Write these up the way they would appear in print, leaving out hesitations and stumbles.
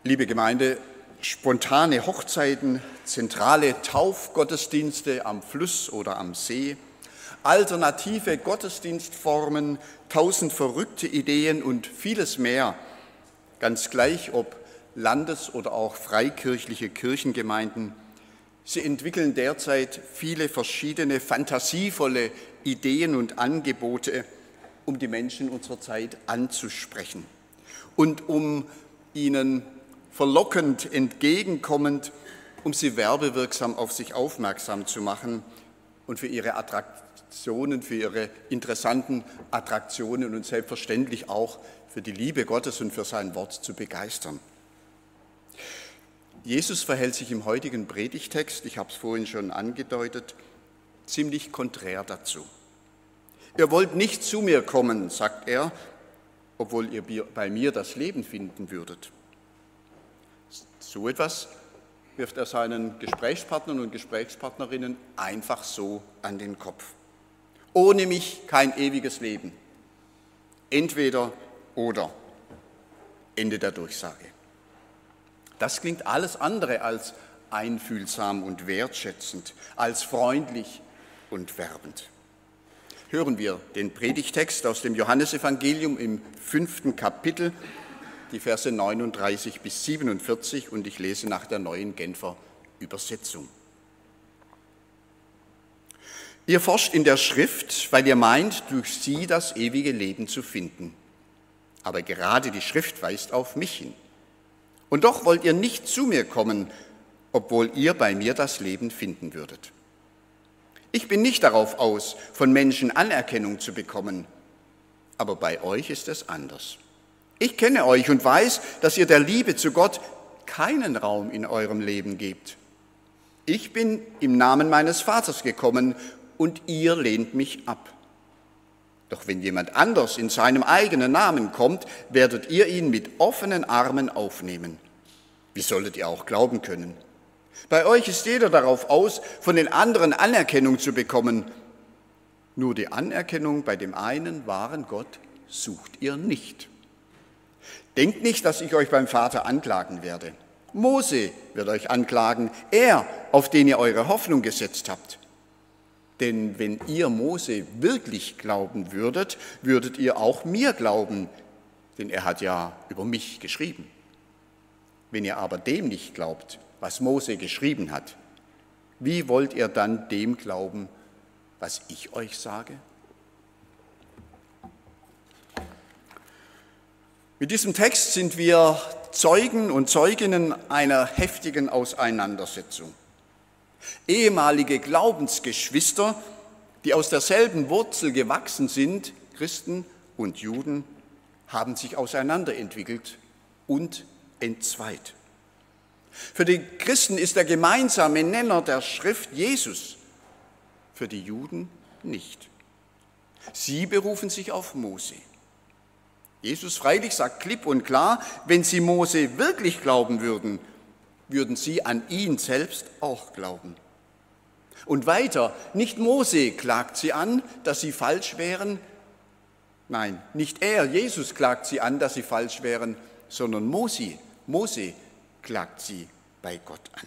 Liebe Gemeinde, spontane Hochzeiten, zentrale Taufgottesdienste am Fluss oder am See, alternative Gottesdienstformen, 1000 verrückte Ideen und vieles mehr, ganz gleich ob landes- oder auch freikirchliche Kirchengemeinden. Sie entwickeln derzeit viele verschiedene fantasievolle Ideen und Angebote, um die Menschen unserer Zeit anzusprechen und um ihnen verlockend, entgegenkommend, um sie werbewirksam auf sich aufmerksam zu machen und für ihre Attraktionen, für ihre interessanten Attraktionen und selbstverständlich auch für die Liebe Gottes und für sein Wort zu begeistern. Jesus verhält sich im heutigen Predigtext, ich habe es vorhin schon angedeutet, ziemlich konträr dazu. Ihr wollt nicht zu mir kommen, sagt er, obwohl ihr bei mir das Leben finden würdet. So etwas wirft er seinen Gesprächspartnern und Gesprächspartnerinnen einfach so an den Kopf. Ohne mich kein ewiges Leben. Entweder oder. Ende der Durchsage. Das klingt alles andere als einfühlsam und wertschätzend, als freundlich und werbend. Hören wir den Predigtext aus dem Johannesevangelium im 5. Kapitel, die Verse 39 bis 47, und ich lese nach der Neuen Genfer Übersetzung. Ihr forscht in der Schrift, weil ihr meint, durch sie das ewige Leben zu finden. Aber gerade die Schrift weist auf mich hin. Und doch wollt ihr nicht zu mir kommen, obwohl ihr bei mir das Leben finden würdet. Ich bin nicht darauf aus, von Menschen Anerkennung zu bekommen, aber bei euch ist es anders. Ich kenne euch und weiß, dass ihr der Liebe zu Gott keinen Raum in eurem Leben gebt. Ich bin im Namen meines Vaters gekommen und ihr lehnt mich ab. Doch wenn jemand anders in seinem eigenen Namen kommt, werdet ihr ihn mit offenen Armen aufnehmen. Wie solltet ihr auch glauben können? Bei euch ist jeder darauf aus, von den anderen Anerkennung zu bekommen. Nur die Anerkennung bei dem einen wahren Gott sucht ihr nicht. Denkt nicht, dass ich euch beim Vater anklagen werde. Mose wird euch anklagen, er, auf den ihr eure Hoffnung gesetzt habt. Denn wenn ihr Mose wirklich glauben würdet, würdet ihr auch mir glauben, denn er hat ja über mich geschrieben. Wenn ihr aber dem nicht glaubt, was Mose geschrieben hat, wie wollt ihr dann dem glauben, was ich euch sage? Mit diesem Text sind wir Zeugen und Zeuginnen einer heftigen Auseinandersetzung. Ehemalige Glaubensgeschwister, die aus derselben Wurzel gewachsen sind, Christen und Juden, haben sich auseinanderentwickelt und entzweit. Für die Christen ist der gemeinsame Nenner der Schrift Jesus, für die Juden nicht. Sie berufen sich auf Mose. Jesus freilich sagt klipp und klar, wenn sie Mose wirklich glauben würden, würden sie an ihn selbst auch glauben. Und weiter, nicht Mose klagt sie an, dass sie falsch wären. Nein, nicht er, Jesus klagt sie an, dass sie falsch wären, sondern Mose klagt sie bei Gott an.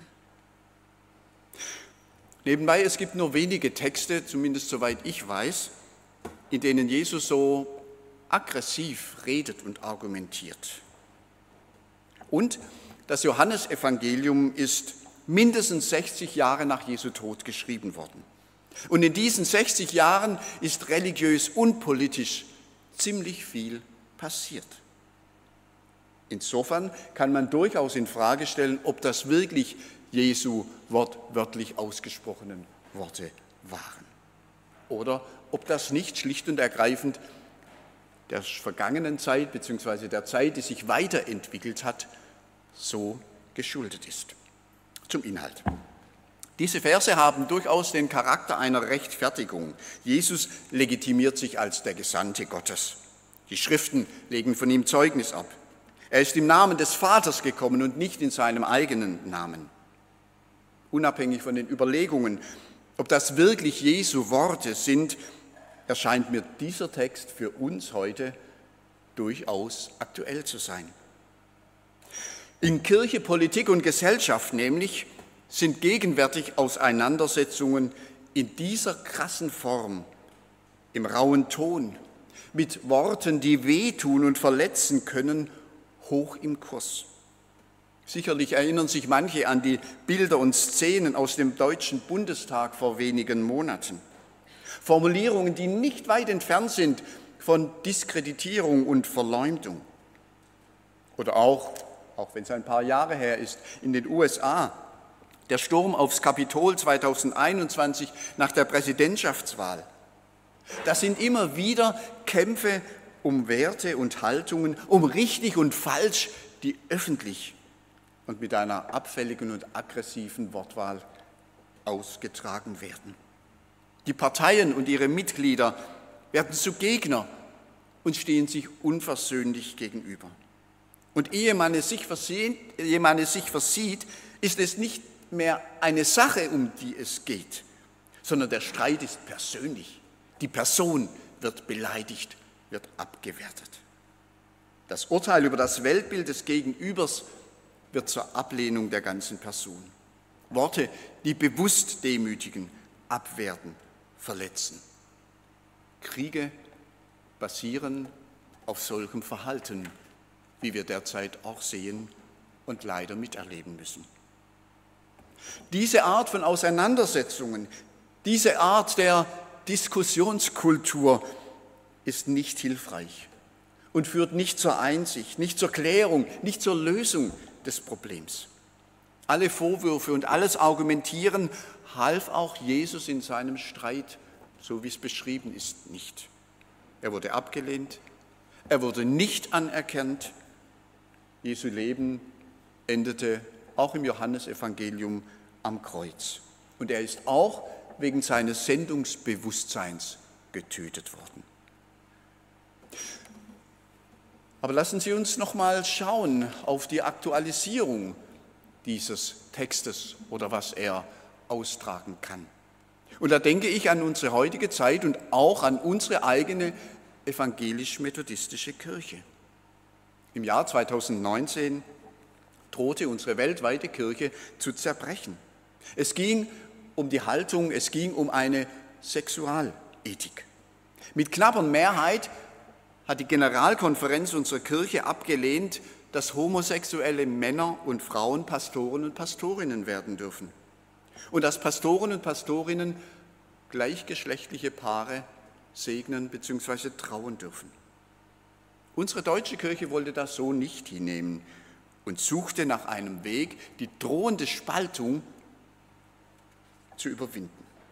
Nebenbei, es gibt nur wenige Texte, zumindest soweit ich weiß, in denen Jesus so aggressiv redet und argumentiert. Und das Johannesevangelium ist mindestens 60 Jahre nach Jesu Tod geschrieben worden. Und in diesen 60 Jahren ist religiös und politisch ziemlich viel passiert. Insofern kann man durchaus in Frage stellen, ob das wirklich Jesu wortwörtlich ausgesprochenen Worte waren. Oder ob das nicht schlicht und ergreifend der vergangenen Zeit bzw. der Zeit, die sich weiterentwickelt hat, so geschuldet ist. Zum Inhalt. Diese Verse haben durchaus den Charakter einer Rechtfertigung. Jesus legitimiert sich als der Gesandte Gottes. Die Schriften legen von ihm Zeugnis ab. Er ist im Namen des Vaters gekommen und nicht in seinem eigenen Namen. Unabhängig von den Überlegungen, ob das wirklich Jesu Worte sind, erscheint mir dieser Text für uns heute durchaus aktuell zu sein. In Kirche, Politik und Gesellschaft nämlich sind gegenwärtig Auseinandersetzungen in dieser krassen Form, im rauen Ton, mit Worten, die wehtun und verletzen können, hoch im Kurs. Sicherlich erinnern sich manche an die Bilder und Szenen aus dem Deutschen Bundestag vor wenigen Monaten. Formulierungen, die nicht weit entfernt sind von Diskreditierung und Verleumdung. Oder auch wenn es ein paar Jahre her ist, in den USA, der Sturm aufs Kapitol 2021 nach der Präsidentschaftswahl. Das sind immer wieder Kämpfe um Werte und Haltungen, um richtig und falsch, die öffentlich und mit einer abfälligen und aggressiven Wortwahl ausgetragen werden. Die Parteien und ihre Mitglieder werden zu Gegner und stehen sich unversöhnlich gegenüber. Und ehe man es sich versieht, ist es nicht mehr eine Sache, um die es geht, sondern der Streit ist persönlich. Die Person wird beleidigt, wird abgewertet. Das Urteil über das Weltbild des Gegenübers wird zur Ablehnung der ganzen Person. Worte, die bewusst demütigen, abwerten, verletzen. Kriege basieren auf solchem Verhalten, wie wir derzeit auch sehen und leider miterleben müssen. Diese Art von Auseinandersetzungen, diese Art der Diskussionskultur ist nicht hilfreich und führt nicht zur Einsicht, nicht zur Klärung, nicht zur Lösung des Problems. Alle Vorwürfe und alles Argumentieren half auch Jesus in seinem Streit, so wie es beschrieben ist, nicht. Er wurde abgelehnt, er wurde nicht anerkannt. Jesu Leben endete auch im Johannesevangelium am Kreuz. Und er ist auch wegen seines Sendungsbewusstseins getötet worden. Aber lassen Sie uns noch mal schauen auf die Aktualisierung dieses Textes oder was er austragen kann. Und da denke ich an unsere heutige Zeit und auch an unsere eigene evangelisch-methodistische Kirche. Im Jahr 2019 drohte unsere weltweite Kirche zu zerbrechen. Es ging um die Haltung, es ging um eine Sexualethik. Mit knapper Mehrheit hat die Generalkonferenz unserer Kirche abgelehnt, dass homosexuelle Männer und Frauen Pastoren und Pastorinnen werden dürfen und dass Pastoren und Pastorinnen gleichgeschlechtliche Paare segnen bzw. trauen dürfen. Unsere deutsche Kirche wollte das so nicht hinnehmen und suchte nach einem Weg, die drohende Spaltung zu überwinden.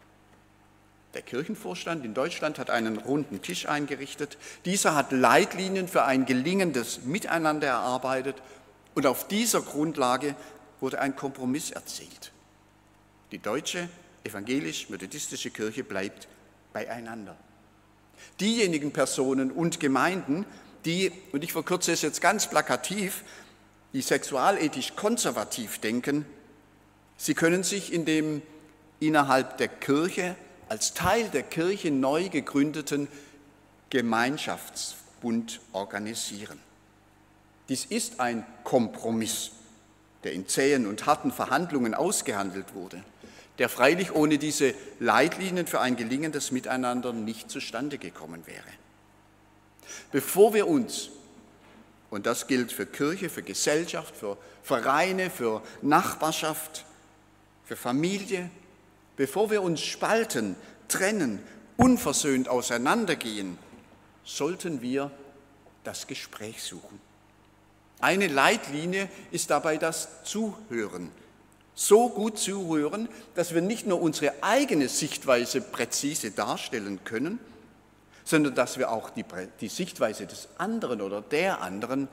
Der Kirchenvorstand in Deutschland hat einen runden Tisch eingerichtet. Dieser hat Leitlinien für ein gelingendes Miteinander erarbeitet und auf dieser Grundlage wurde ein Kompromiss erzielt. Die deutsche evangelisch-methodistische Kirche bleibt beieinander. Diejenigen Personen und Gemeinden, die, und ich verkürze es jetzt ganz plakativ, die sexualethisch konservativ denken, sie können sich in dem innerhalb der Kirche als Teil der Kirche neu gegründeten Gemeinschaftsbund organisieren. Dies ist ein Kompromiss, der in zähen und harten Verhandlungen ausgehandelt wurde, der freilich ohne diese Leitlinien für ein gelingendes Miteinander nicht zustande gekommen wäre. Bevor wir uns, und das gilt für Kirche, für Gesellschaft, für Vereine, für Nachbarschaft, für Familie, bevor wir uns spalten, trennen, unversöhnt auseinandergehen, sollten wir das Gespräch suchen. Eine Leitlinie ist dabei das Zuhören. So gut zuhören, dass wir nicht nur unsere eigene Sichtweise präzise darstellen können, sondern dass wir auch die Sichtweise des anderen oder der anderen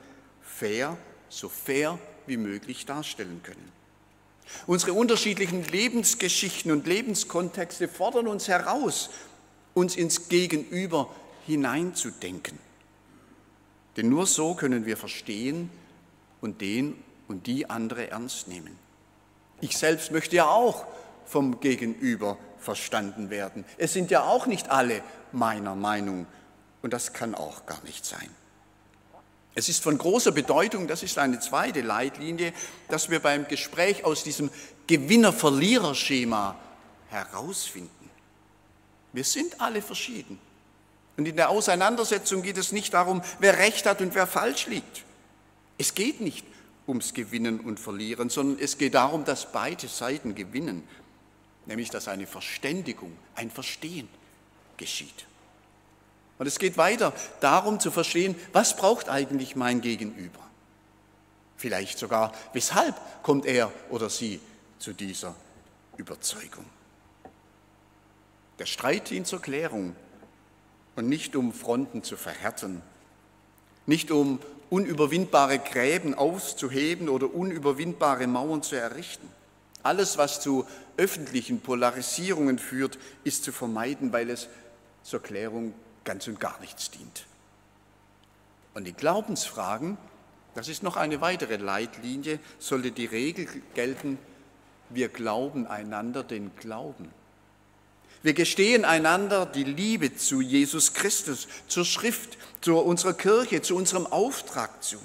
so fair wie möglich darstellen können. Unsere unterschiedlichen Lebensgeschichten und Lebenskontexte fordern uns heraus, uns ins Gegenüber hineinzudenken. Denn nur so können wir verstehen und den und die andere ernst nehmen. Ich selbst möchte ja auch vom Gegenüber verstanden werden. Es sind ja auch nicht alle meiner Meinung und das kann auch gar nicht sein. Es ist von großer Bedeutung, das ist eine zweite Leitlinie, dass wir beim Gespräch aus diesem Gewinner-Verlierer-Schema herausfinden. Wir sind alle verschieden. Und in der Auseinandersetzung geht es nicht darum, wer Recht hat und wer falsch liegt. Es geht nicht ums Gewinnen und Verlieren, sondern es geht darum, dass beide Seiten gewinnen, nämlich dass eine Verständigung, ein Verstehen geschieht. Und es geht weiter darum zu verstehen, was braucht eigentlich mein Gegenüber? Vielleicht sogar, weshalb kommt er oder sie zu dieser Überzeugung? Der Streit dient zur Klärung und nicht um Fronten zu verhärten, nicht um unüberwindbare Gräben aufzuheben oder unüberwindbare Mauern zu errichten. Alles, was zu öffentlichen Polarisierungen führt, ist zu vermeiden, weil es zur Klärung ganz und gar nichts dient. Und in Glaubensfragen, das ist noch eine weitere Leitlinie, sollte die Regel gelten, wir glauben einander den Glauben. Wir gestehen einander die Liebe zu Jesus Christus, zur Schrift, zu unserer Kirche, zu unserem Auftrag zu.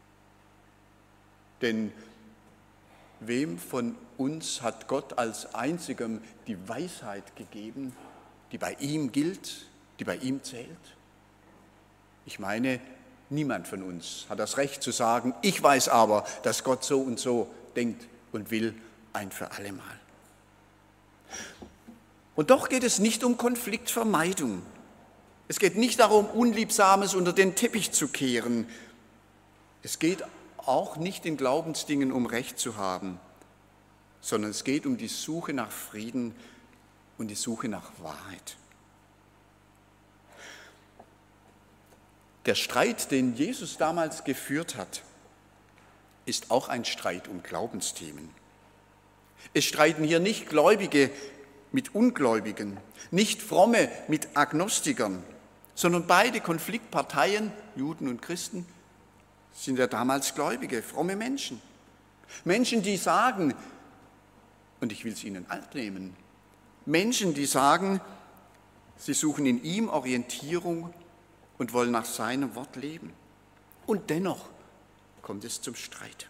Denn wem von uns hat Gott als Einzigem die Weisheit gegeben, die bei ihm gilt, die bei ihm zählt? Ich meine, niemand von uns hat das Recht zu sagen, ich weiß aber, dass Gott so und so denkt und will, ein für alle Mal. Und doch geht es nicht um Konfliktvermeidung. Es geht nicht darum, Unliebsames unter den Teppich zu kehren. Es geht auch nicht in Glaubensdingen um Recht zu haben, sondern es geht um die Suche nach Frieden und die Suche nach Wahrheit. Der Streit, den Jesus damals geführt hat, ist auch ein Streit um Glaubensthemen. Es streiten hier nicht Gläubige mit Ungläubigen, nicht Fromme mit Agnostikern, sondern beide Konfliktparteien, Juden und Christen, sind ja damals Gläubige, fromme Menschen. Menschen, die sagen, und ich will es ihnen annehmen, Menschen, die sagen, sie suchen in ihm Orientierung und wollen nach seinem Wort leben. Und dennoch kommt es zum Streit.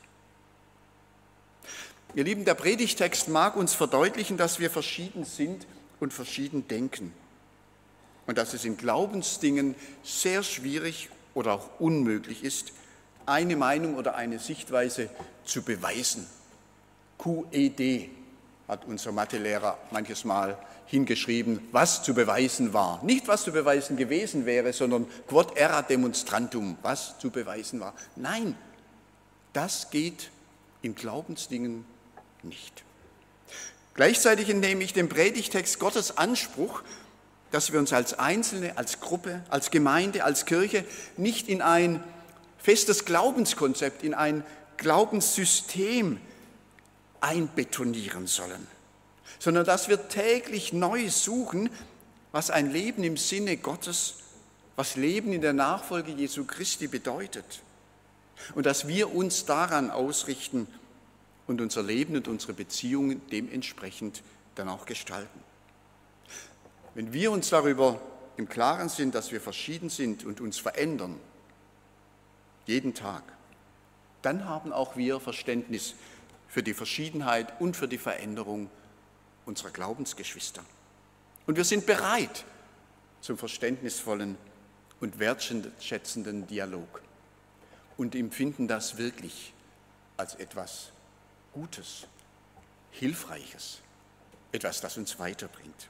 Ihr Lieben, der Predigtext mag uns verdeutlichen, dass wir verschieden sind und verschieden denken. Und dass es in Glaubensdingen sehr schwierig oder auch unmöglich ist, eine Meinung oder eine Sichtweise zu beweisen. QED hat unser Mathelehrer manches Mal hingeschrieben, was zu beweisen war. Nicht, was zu beweisen gewesen wäre, sondern quod erat demonstrandum, was zu beweisen war. Nein, das geht in Glaubensdingen nicht. Gleichzeitig entnehme ich dem Predigtext Gottes Anspruch, dass wir uns als Einzelne, als Gruppe, als Gemeinde, als Kirche nicht in ein festes Glaubenskonzept, in ein Glaubenssystem einbetonieren sollen, sondern dass wir täglich neu suchen, was ein Leben im Sinne Gottes, was Leben in der Nachfolge Jesu Christi bedeutet. Und dass wir uns daran ausrichten und unser Leben und unsere Beziehungen dementsprechend dann auch gestalten. Wenn wir uns darüber im Klaren sind, dass wir verschieden sind und uns verändern, jeden Tag, dann haben auch wir Verständnis für die Verschiedenheit und für die Veränderung unserer Glaubensgeschwister. Und wir sind bereit zum verständnisvollen und wertschätzenden Dialog und empfinden das wirklich als etwas Gutes, Hilfreiches, etwas, das uns weiterbringt.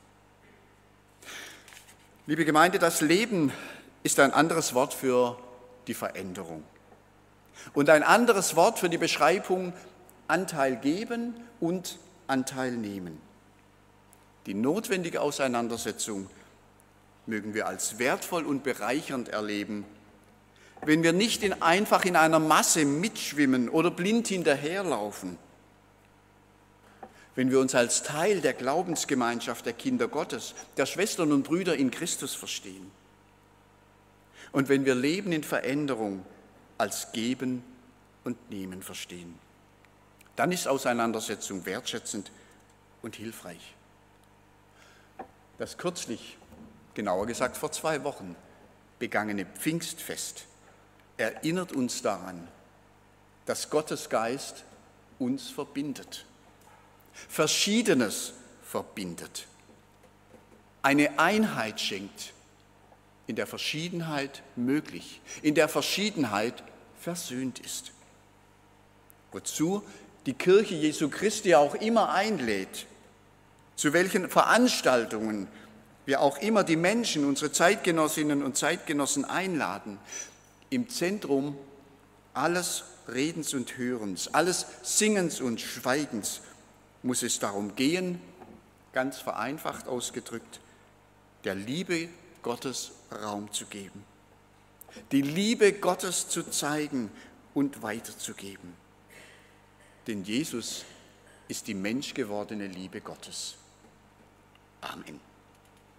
Liebe Gemeinde, das Leben ist ein anderes Wort für die Veränderung und ein anderes Wort für die Beschreibung Anteil geben und Anteil nehmen. Die notwendige Auseinandersetzung mögen wir als wertvoll und bereichernd erleben, wenn wir nicht einfach in einer Masse mitschwimmen oder blind hinterherlaufen, wenn wir uns als Teil der Glaubensgemeinschaft der Kinder Gottes, der Schwestern und Brüder in Christus verstehen und wenn wir Leben in Veränderung als Geben und Nehmen verstehen. Dann ist Auseinandersetzung wertschätzend und hilfreich. Das kürzlich, genauer gesagt vor 2 Wochen, begangene Pfingstfest erinnert uns daran, dass Gottes Geist uns verbindet. Verschiedenes verbindet. Eine Einheit schenkt, in der Verschiedenheit möglich, in der Verschiedenheit versöhnt ist. Wozu die Kirche Jesu Christi auch immer einlädt, zu welchen Veranstaltungen wir auch immer die Menschen, unsere Zeitgenossinnen und Zeitgenossen einladen. Im Zentrum alles Redens und Hörens, alles Singens und Schweigens muss es darum gehen, ganz vereinfacht ausgedrückt, der Liebe Gottes Raum zu geben, die Liebe Gottes zu zeigen und weiterzugeben. Denn Jesus ist die menschgewordene Liebe Gottes. Amen.